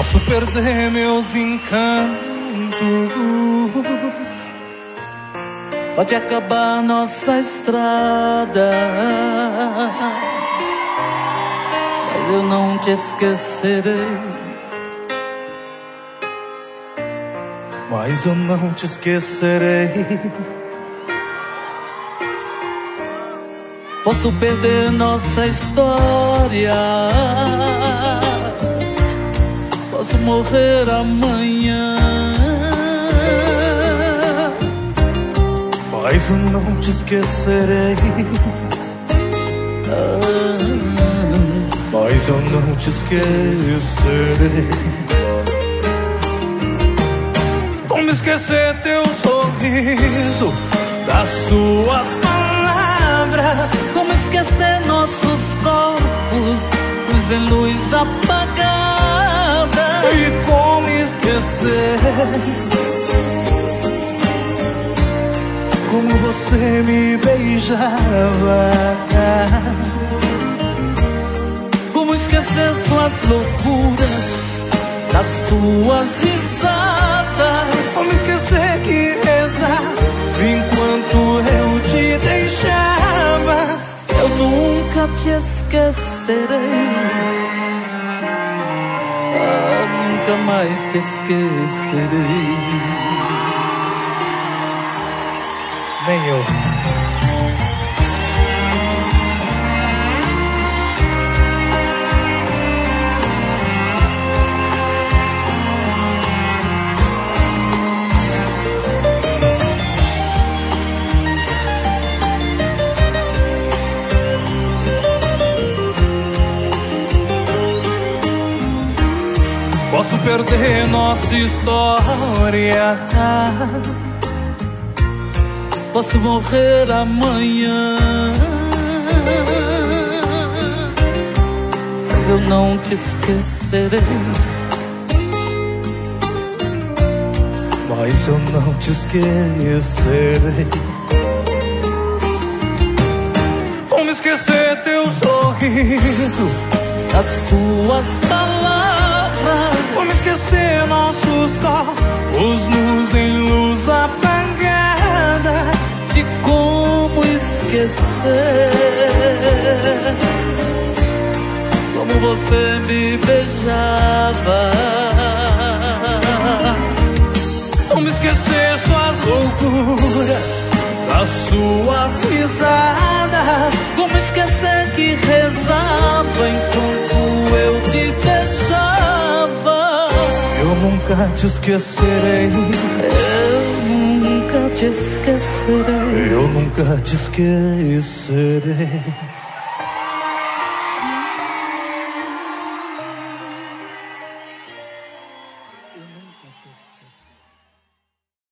Posso perder meus encantos, pode acabar nossa estrada, mas eu não te esquecerei. Mas eu não te esquecerei. Posso perder nossa história, posso morrer amanhã, mas eu não te esquecerei. Mas eu não te esquecerei. Como esquecer teu sorriso, das suas palavras? Como esquecer nossos corpos, luz em luz apagada? E como esquecer como você me beijava? Como esquecer suas loucuras, das suas risadas? Como esquecer que rezava enquanto eu te deixava? Eu nunca te esquecerei, nunca mais te esquecerei. Nem eu. Posso perder nossa história, posso morrer amanhã, eu não te esquecerei. Mas eu não te esquecerei. Como esquecer teu sorriso, as suas palavras? Como esquecer nossos corpos nus em luz apagada? E como esquecer como você me beijava? Como esquecer suas loucuras, as suas risadas? Como esquecer que rezava enquanto eu te deixava? Eu nunca te esquecerei. Eu nunca te esquecerei. Eu nunca te esquecerei.